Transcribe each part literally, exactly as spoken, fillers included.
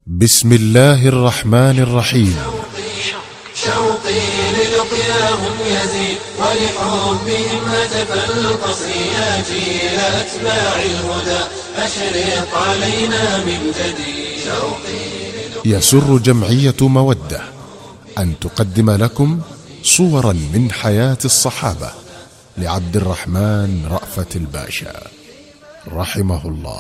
بسم الله الرحمن الرحيم. شوقي للقياهم يزيد ولحبهم هتف القصر يا جيل أتباع الهدى أشرق علينا من جديد. شوقي يسر جمعية مودة أن تقدم لكم صورا من حياة الصحابة لعبد الرحمن رأفت الباشا رحمه الله.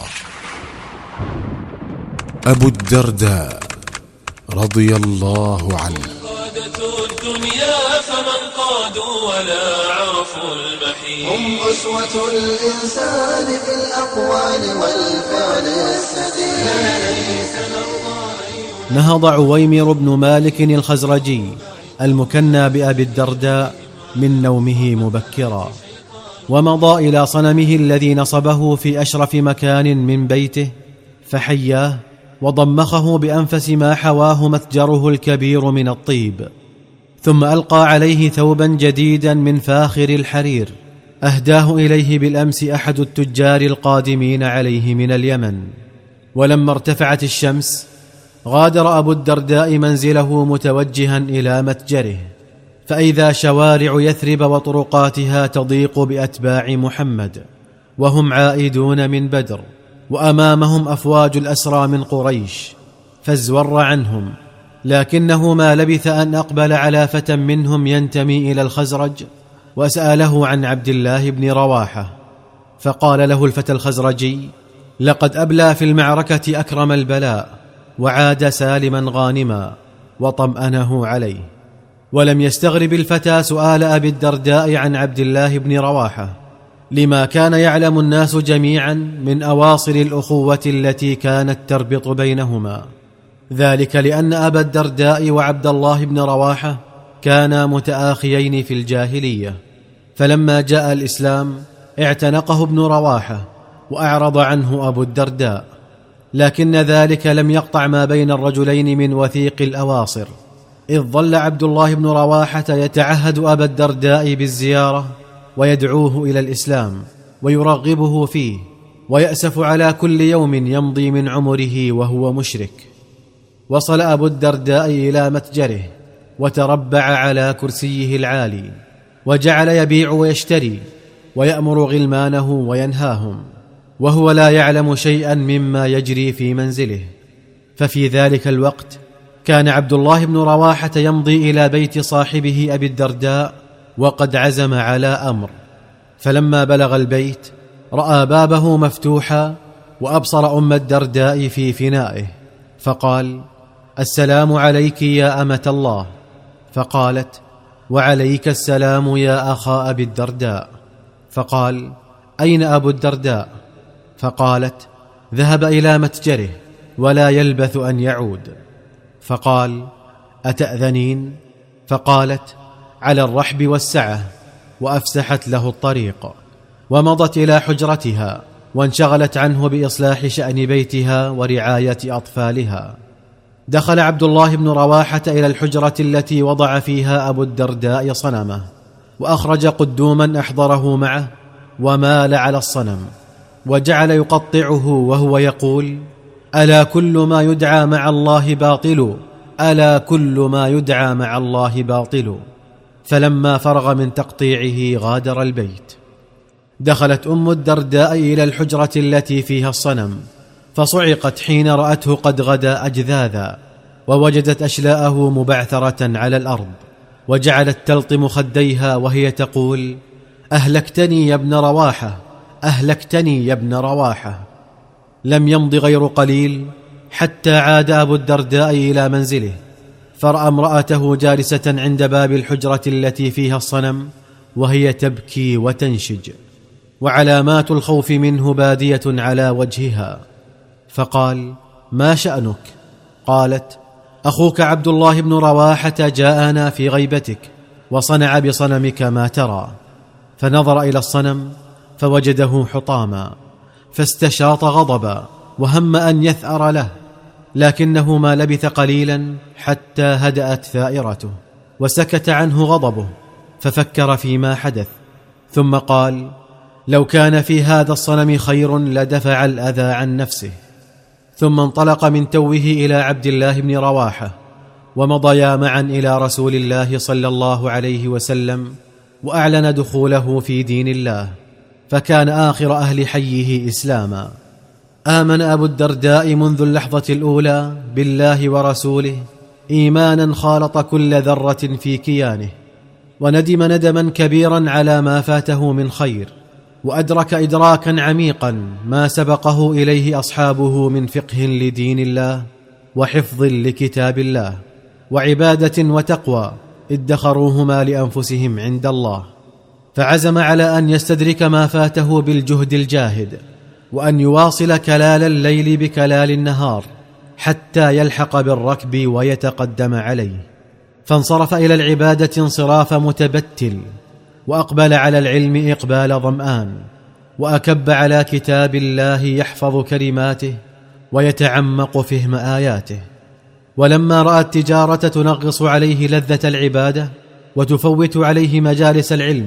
أبو الدرداء رضي الله عنه. قادة الدنيا فمن قادوا ولا عرفوا المحيط، هم أسوة الإنسان في الأقوال والفعل السديد. نهض عويمر بن مالك الخزرجي المكنى بأبي الدرداء من نومه مبكرا، ومضى إلى صنمه الذي نصبه في أشرف مكان من بيته، فحياه وضمخه بأنفس ما حواه متجره الكبير من الطيب، ثم ألقى عليه ثوبا جديدا من فاخر الحرير أهداه إليه بالأمس أحد التجار القادمين عليه من اليمن. ولما ارتفعت الشمس غادر أبو الدرداء منزله متوجها إلى متجره، فإذا شوارع يثرب وطرقاتها تضيق بأتباع محمد وهم عائدون من بدر، وأمامهم أفواج الأسرى من قريش، فازور عنهم، لكنه ما لبث أن أقبل على فتى منهم ينتمي إلى الخزرج وسأله عن عبد الله بن رواحة، فقال له الفتى الخزرجي: لقد أبلى في المعركة أكرم البلاء وعاد سالما غانما، وطمأنه عليه. ولم يستغرب الفتى سؤال أبي الدرداء عن عبد الله بن رواحة، لما كان يعلم الناس جميعا من أواصر الأخوة التي كانت تربط بينهما، ذلك لأن أبا الدرداء وعبد الله بن رواحة كانا متآخيين في الجاهلية، فلما جاء الإسلام اعتنقه ابن رواحة وأعرض عنه أبو الدرداء، لكن ذلك لم يقطع ما بين الرجلين من وثيق الأواصر، إذ ظل عبد الله بن رواحة يتعهد أبا الدرداء بالزيارة ويدعوه إلى الإسلام ويرغبه فيه، ويأسف على كل يوم يمضي من عمره وهو مشرك. وصل أبو الدرداء إلى متجره وتربع على كرسيه العالي، وجعل يبيع ويشتري ويأمر غلمانه وينهاهم، وهو لا يعلم شيئا مما يجري في منزله. ففي ذلك الوقت كان عبد الله بن رواحة يمضي إلى بيت صاحبه أبي الدرداء وقد عزم على أمر، فلما بلغ البيت رأى بابه مفتوحا وأبصر أم الدرداء في فنائه، فقال: السلام عليك يا أمة الله. فقالت: وعليك السلام يا أخا أبي الدرداء. فقال: أين أبو الدرداء؟ فقالت: ذهب إلى متجره ولا يلبث أن يعود. فقال: أتأذنين؟ فقالت: على الرحب والسعة، وأفسحت له الطريق، ومضت إلى حجرتها وانشغلت عنه بإصلاح شأن بيتها ورعاية أطفالها. دخل عبد الله بن رواحة إلى الحجرة التي وضع فيها أبو الدرداء صنمه، وأخرج قدوما أحضره معه ومال على الصنم وجعل يقطعه وهو يقول: ألا كل ما يدعى مع الله باطل، ألا كل ما يدعى مع الله باطل. فلما فرغ من تقطيعه غادر البيت. دخلت أم الدرداء إلى الحجرة التي فيها الصنم، فصعقت حين رأته قد غدا أجذاذا، ووجدت أشلاءه مبعثرة على الأرض، وجعلت تلطم خديها وهي تقول: أهلكتني يا ابن رواحة، أهلكتني يا ابن رواحة. لم يمض غير قليل حتى عاد أبو الدرداء إلى منزله، فرأى امرأته جالسة عند باب الحجرة التي فيها الصنم وهي تبكي وتنشج، وعلامات الخوف منه بادية على وجهها. فقال: ما شأنك؟ قالت: أخوك عبد الله بن رواحة جاءنا في غيبتك وصنع بصنمك ما ترى. فنظر إلى الصنم فوجده حطاما، فاستشاط غضبا وهم أن يثأر له، لكنه ما لبث قليلا حتى هدأت ثائرته وسكت عنه غضبه، ففكر فيما حدث، ثم قال: لو كان في هذا الصنم خير لدفع الأذى عن نفسه. ثم انطلق من توه إلى عبد الله بن رواحة، ومضيا معا إلى رسول الله صلى الله عليه وسلم، وأعلن دخوله في دين الله، فكان آخر أهل حيه إسلاما. آمن أبو الدرداء منذ اللحظة الأولى بالله ورسوله إيمانا خالط كل ذرة في كيانه، وندم ندما كبيرا على ما فاته من خير، وأدرك إدراكا عميقا ما سبقه إليه أصحابه من فقه لدين الله وحفظ لكتاب الله وعبادة وتقوى ادخروهما لأنفسهم عند الله، فعزم على أن يستدرك ما فاته بالجهد الجاهد، وأن يواصل كلال الليل بكلال النهار حتى يلحق بالركب ويتقدم عليه. فانصرف إلى العبادة انصراف متبتل، وأقبل على العلم إقبال ظمآن، وأكب على كتاب الله يحفظ كلماته ويتعمق فهم آياته. ولما رأى التجارة تنغص عليه لذة العبادة وتفوت عليه مجالس العلم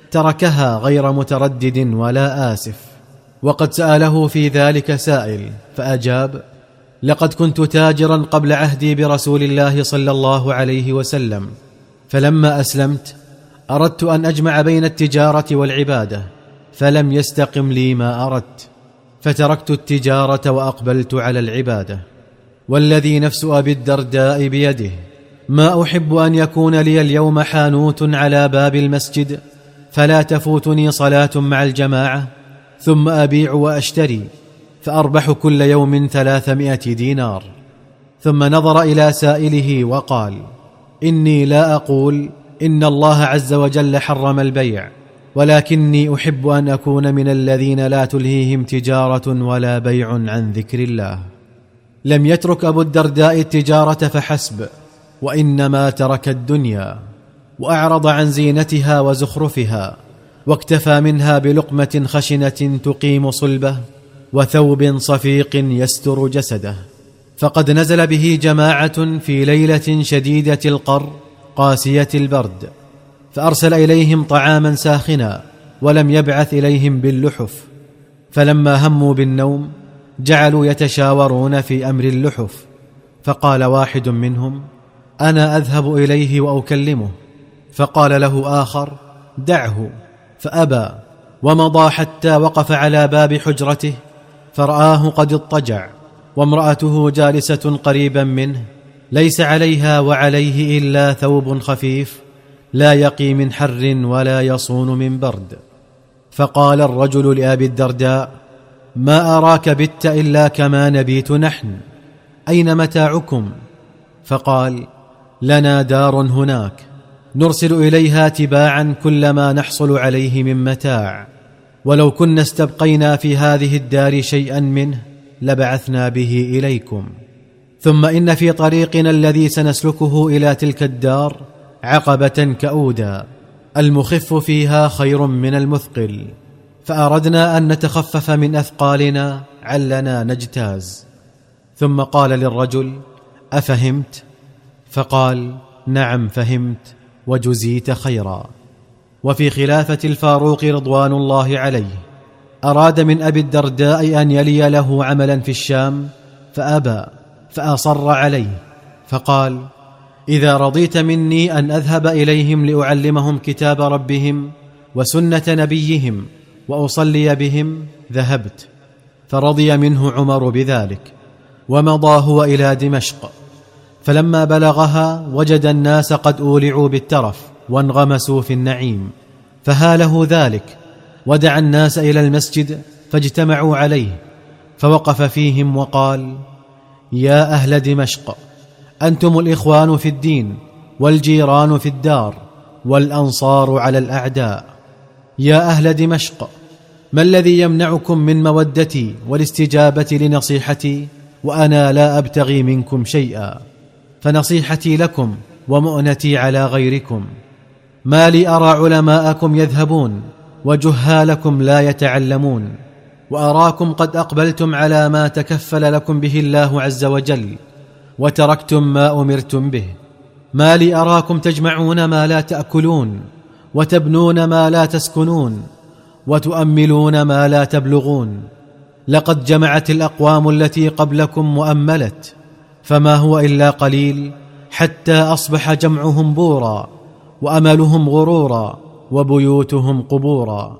تركها غير متردد ولا آسف. وقد سأله في ذلك سائل فأجاب: لقد كنت تاجرا قبل عهدي برسول الله صلى الله عليه وسلم، فلما أسلمت أردت أن أجمع بين التجارة والعبادة، فلم يستقم لي ما أردت، فتركت التجارة وأقبلت على العبادة. والذي نفس أبي الدرداء بيده ما أحب أن يكون لي اليوم حانوت على باب المسجد فلا تفوتني صلاة مع الجماعة، ثم أبيع وأشتري فأربح كل يوم ثلاثمائة دينار. ثم نظر إلى سائله وقال: إني لا أقول إن الله عز وجل حرم البيع، ولكني أحب أن أكون من الذين لا تلهيهم تجارة ولا بيع عن ذكر الله. لم يترك أبو الدرداء التجارة فحسب، وإنما ترك الدنيا وأعرض عن زينتها وزخرفها، واكتفى منها بلقمة خشنة تقيم صلبه وثوب صفيق يستر جسده. فقد نزل به جماعة في ليلة شديدة القر قاسية البرد، فأرسل إليهم طعاما ساخنا ولم يبعث إليهم باللحف، فلما هموا بالنوم جعلوا يتشاورون في أمر اللحف، فقال واحد منهم: أنا أذهب إليه وأكلمه. فقال له آخر: دعه، فأبى، ومضى حتى وقف على باب حجرته فرآه قد اضطجع، وامرأته جالسة قريبا منه ليس عليها وعليه إلا ثوب خفيف لا يقي من حر ولا يصون من برد. فقال الرجل لأبي الدرداء: ما أراك بت إلا كما نبيت نحن، أين متاعكم؟ فقال: لنا دار هناك نرسل إليها تباعا كل ما نحصل عليه من متاع، ولو كنا استبقينا في هذه الدار شيئا منه لبعثنا به إليكم. ثم إن في طريقنا الذي سنسلكه إلى تلك الدار عقبة كؤودا، المخف فيها خير من المثقل، فأردنا أن نتخفف من أثقالنا علنا نجتاز. ثم قال للرجل: أفهمت؟ فقال: نعم فهمت وجزيت خيرا. وفي خلافة الفاروق رضوان الله عليه أراد من أبي الدرداء أن يلي له عملا في الشام فأبى، فأصر عليه، فقال: إذا رضيت مني أن أذهب إليهم لأعلمهم كتاب ربهم وسنة نبيهم وأصلي بهم ذهبت. فرضي منه عمر بذلك، ومضى هو إلى دمشق. فلما بلغها وجد الناس قد أولعوا بالترف وانغمسوا في النعيم، فهاله ذلك، ودعا الناس إلى المسجد فاجتمعوا عليه، فوقف فيهم وقال: يا أهل دمشق، أنتم الإخوان في الدين والجيران في الدار والأنصار على الأعداء. يا أهل دمشق، ما الذي يمنعكم من مودتي والاستجابة لنصيحتي وأنا لا أبتغي منكم شيئا؟ فنصيحتي لكم ومؤنتي على غيركم. ما لي أرى علماءكم يذهبون وجهالكم لا يتعلمون، وأراكم قد أقبلتم على ما تكفل لكم به الله عز وجل وتركتم ما أمرتم به. ما لي أراكم تجمعون ما لا تأكلون، وتبنون ما لا تسكنون، وتؤملون ما لا تبلغون. لقد جمعت الأقوام التي قبلكم وأملت، فما هو إلا قليل حتى أصبح جمعهم بورا، وأملهم غرورا، وبيوتهم قبورا.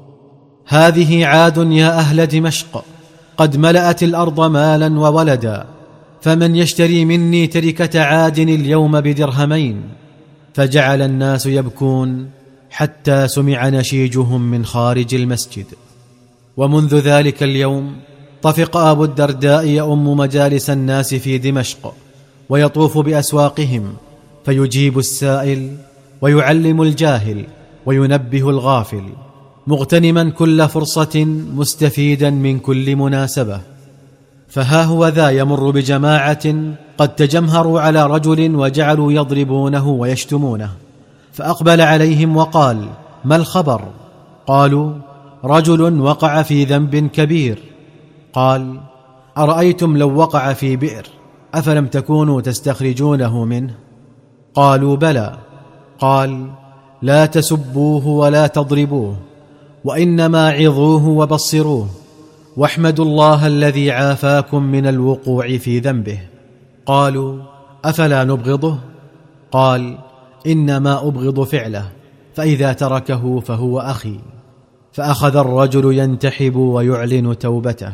هذه عاد يا أهل دمشق، قد ملأت الأرض مالا وولدا، فمن يشتري مني تركة عاد اليوم بدرهمين؟ فجعل الناس يبكون حتى سمع نشيجهم من خارج المسجد. ومنذ ذلك اليوم طفق أبو الدرداء يؤم مجالس الناس في دمشق، ويطوف بأسواقهم، فيجيب السائل ويعلم الجاهل وينبه الغافل، مغتنما كل فرصة، مستفيدا من كل مناسبة. فها هو ذا يمر بجماعة قد تجمهروا على رجل وجعلوا يضربونه ويشتمونه، فأقبل عليهم وقال: ما الخبر؟ قالوا: رجل وقع في ذنب كبير. قال: أرأيتم لو وقع في بئر أفلم تكونوا تستخرجونه منه؟ قالوا: بلى. قال: لا تسبوه ولا تضربوه، وإنما عظوه وبصروه، واحمدوا الله الذي عافاكم من الوقوع في ذنبه. قالوا: أفلا نبغضه؟ قال: إنما أبغض فعله، فإذا تركه فهو أخي. فأخذ الرجل ينتحب ويعلن توبته.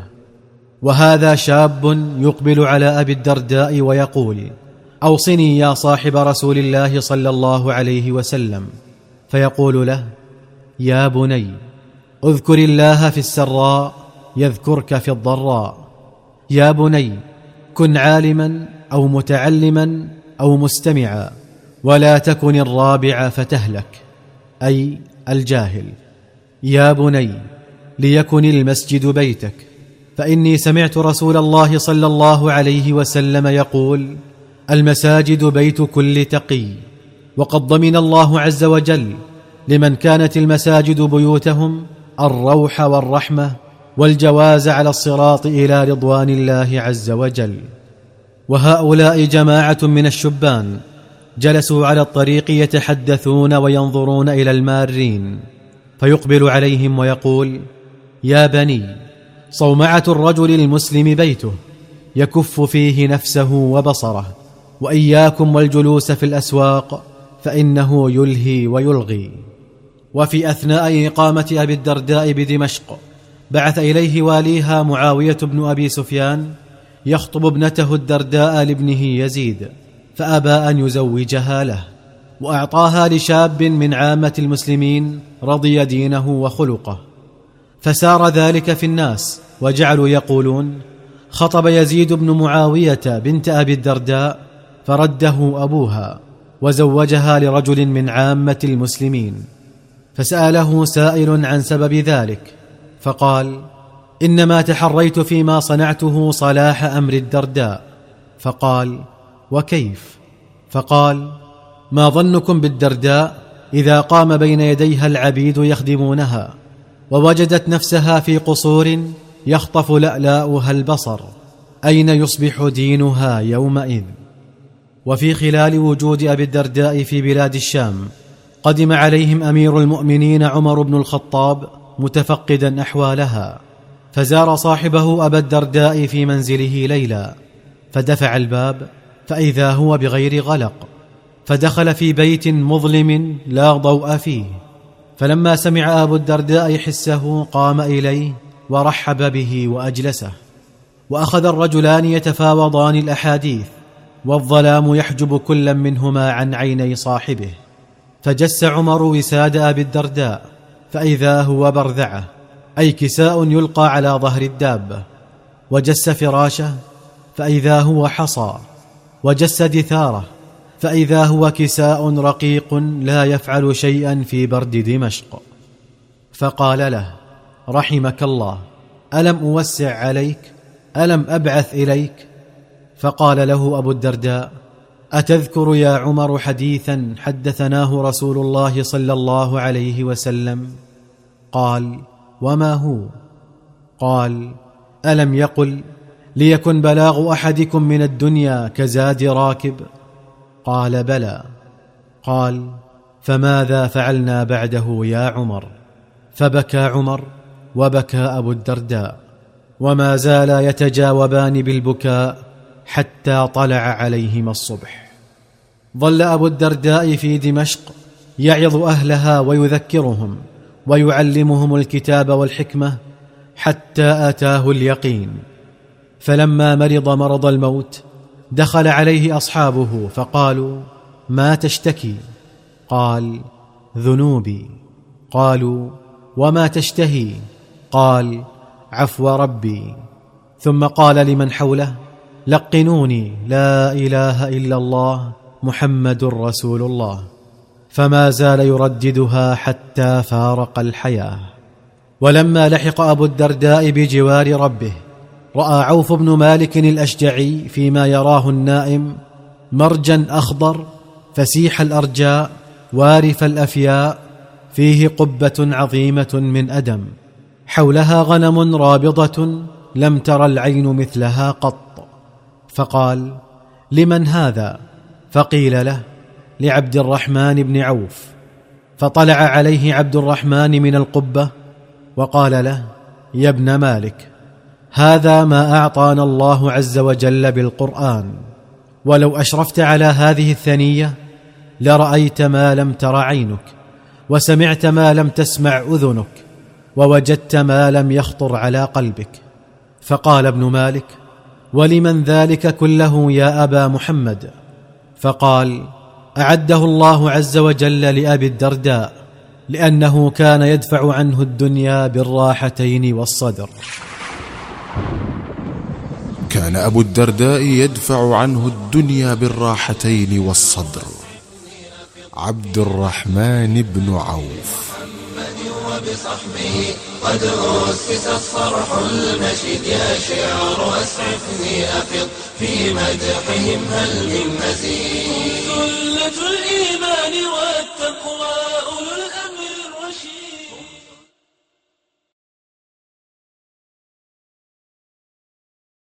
وهذا شاب يقبل على أبي الدرداء ويقول: أوصني يا صاحب رسول الله صلى الله عليه وسلم. فيقول له: يا بني، اذكر الله في السراء يذكرك في الضراء. يا بني، كن عالما أو متعلما أو مستمعا، ولا تكن الرابع فتهلك، أي الجاهل. يا بني، ليكن المسجد بيتك، فإني سمعت رسول الله صلى الله عليه وسلم يقول: المساجد بيت كل تقي. وقد ضمن الله عز وجل لمن كانت المساجد بيوتهم الروح والرحمة والجواز على الصراط إلى رضوان الله عز وجل. وهؤلاء جماعة من الشبان جلسوا على الطريق يتحدثون وينظرون إلى المارين، فيقبل عليهم ويقول: يا بني، صومعة الرجل المسلم بيته، يكف فيه نفسه وبصره، وإياكم والجلوس في الأسواق، فإنه يلهي ويلغي. وفي أثناء إقامة أبي الدرداء بدمشق بعث إليه واليها معاوية بن أبي سفيان يخطب ابنته الدرداء لابنه يزيد، فأبى أن يزوجها له، وأعطاها لشاب من عامة المسلمين رضي دينه وخلقه. فسار ذلك في الناس، وجعلوا يقولون: خطب يزيد بن معاوية بنت أبي الدرداء فرده أبوها، وزوجها لرجل من عامة المسلمين. فسأله سائل عن سبب ذلك، فقال: إنما تحريت فيما صنعته صلاح أمر الدرداء. فقال: وكيف؟ فقال: ما ظنكم بالدرداء إذا قام بين يديها العبيد يخدمونها، ووجدت نفسها في قصور يخطف لألاؤها البصر، أين يصبح دينها يومئذ؟ وفي خلال وجود أبي الدرداء في بلاد الشام قدم عليهم أمير المؤمنين عمر بن الخطاب متفقدا أحوالها، فزار صاحبه أبا الدرداء في منزله ليلا، فدفع الباب فإذا هو بغير غلق، فدخل في بيت مظلم لا ضوء فيه. فلما سمع أبو الدرداء حسه قام إليه ورحب به وأجلسه، وأخذ الرجلان يتفاوضان الأحاديث، والظلام يحجب كل منهما عن عيني صاحبه. فجس عمر وساد أبي الدرداء فإذا هو برذعه، أي كساء يلقى على ظهر الدابة، وجس فراشه فإذا هو حصى، وجس دثاره فإذا هو كساء رقيق لا يفعل شيئا في برد دمشق. فقال له: رحمك الله، ألم أوسع عليك؟ ألم أبعث إليك؟ فقال له أبو الدرداء: أتذكر يا عمر حديثا حدثناه رسول الله صلى الله عليه وسلم؟ قال: وما هو؟ قال: ألم يقل: ليكن بلاغ أحدكم من الدنيا كزاد راكب؟ قال: بلى. قال: فماذا فعلنا بعده يا عمر؟ فبكى عمر وبكى أبو الدرداء. وما زالا يتجاوبان بالبكاء حتى طلع عليهما الصبح. ظل أبو الدرداء في دمشق يعظ أهلها ويذكرهم ويعلمهم الكتاب والحكمة حتى أتاه اليقين. فلما مرض مرض الموت دخل عليه أصحابه فقالوا: ما تشتكي؟ قال: ذنوبي. قالوا: وما تشتهي؟ قال: عفو ربي. ثم قال لمن حوله: لقنوني لا إله إلا الله محمد رسول الله. فما زال يرددها حتى فارق الحياة. ولما لحق أبو الدرداء بجوار ربه رأى عوف بن مالك الأشجعي فيما يراه النائم مرجا أخضر فسيح الأرجاء وارف الأفياء فيه قبة عظيمة من أدم، حولها غنم رابضة لم تر العين مثلها قط. فقال: لمن هذا؟ فقيل له: لعبد الرحمن بن عوف. فطلع عليه عبد الرحمن من القبة وقال له: يا ابن مالك، هذا ما أعطانا الله عز وجل بالقرآن، ولو أشرفت على هذه الثنية لرأيت ما لم تر عينك، وسمعت ما لم تسمع أذنك، ووجدت ما لم يخطر على قلبك. فقال ابن مالك: ولمن ذلك كله يا أبا محمد؟ فقال: أعده الله عز وجل لأبي الدرداء، لأنه كان يدفع عنه الدنيا بالراحتين والصدر. كان أبو الدرداء يدفع عنه الدنيا بالراحتين والصدر. عبد الرحمن بن عوف. وبصحبه قد أسس الصرح المشيد، يا شعر أسعفني أفض في مدحهم هل من مزيد.